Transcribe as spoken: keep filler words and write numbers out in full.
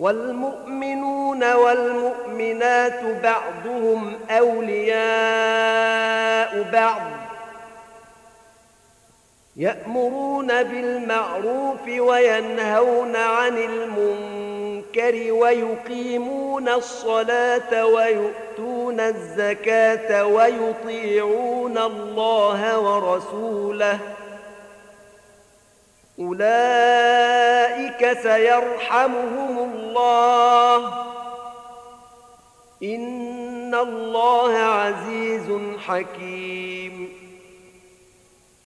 والمؤمنون والمؤمنات بعضهم أولياء بعض يأمرون بالمعروف وينهون عن المنكر ويقيمون الصلاة ويؤتون الزكاة ويطيعون الله ورسوله أولئك سيرحمهم الله إن الله عزيز حكيم